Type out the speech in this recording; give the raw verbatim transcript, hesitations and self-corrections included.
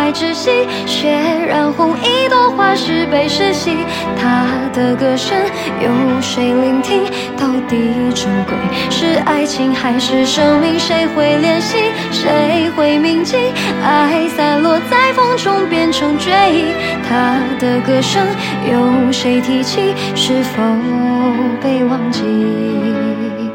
怀窒息。血染红一朵花是被世袭，他的歌声有谁聆听？到底珍贵是爱情还是生命？谁会怜惜？谁会铭记？爱散落在风中变成追忆，他的歌声有谁提起？是否被忘记？